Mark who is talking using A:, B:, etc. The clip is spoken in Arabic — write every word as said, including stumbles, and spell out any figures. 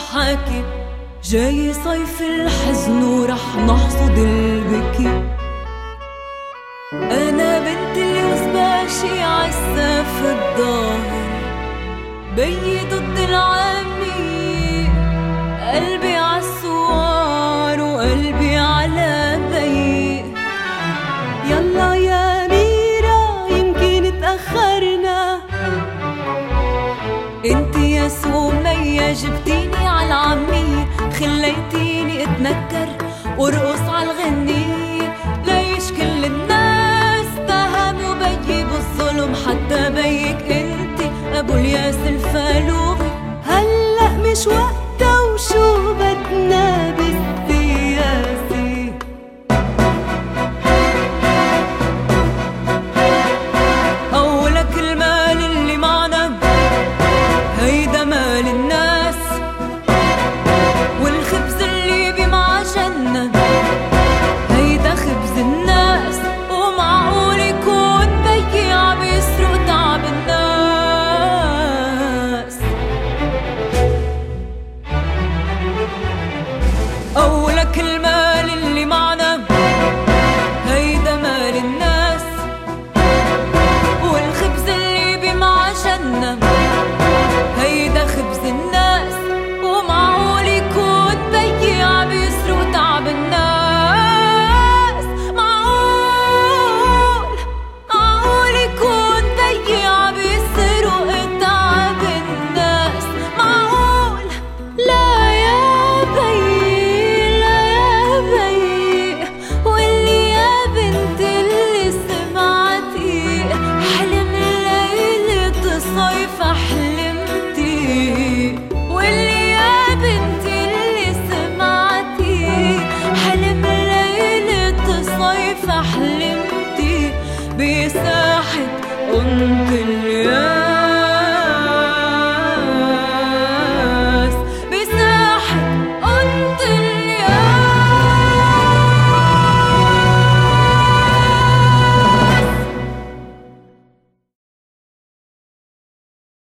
A: حكي جاي صيف الحزن ورح نحصد البكي. أنا بنت اللي وزباشي عالسقف الظاهر، بيي ضد العمي، قلبي عالسوار وقلبي على بيي. يلا يا ميرا يمكن تأخرنا، انت يا سمية جبتيني عالعمية، خليتيني اتنكر وارقص عالغنية. ليش كل الناس اتهموا بيي بالظلم، حتى بيك انت ابو الياس الفالوغي. هلأ مش وقتها وشو بدنا بالسياسي، أولك المال اللي معنا هيدا مال الناس، والخبز اللي بمعجننا هيدا خبز الناس. ومعقول يكون بيي عم يسرق تعب الناس؟ أولك المال اللي معنا هيدا مال الناس، والخبز اللي بمعجننا هيدا خبز الناس. ومعقول يكون بيي عم يسرق تعب الناس؟ معقول معقول يكون بيي عم يسرق تعب الناس؟ معقول؟ لا يا بيي، لا يا بيي. واللي يا بنت اللي سمعتي حلم ليلة صيف حلمتي، واللي يا بنت اللي سمعتي حلم ليلة صيف حلمتي بساحة أنت اللي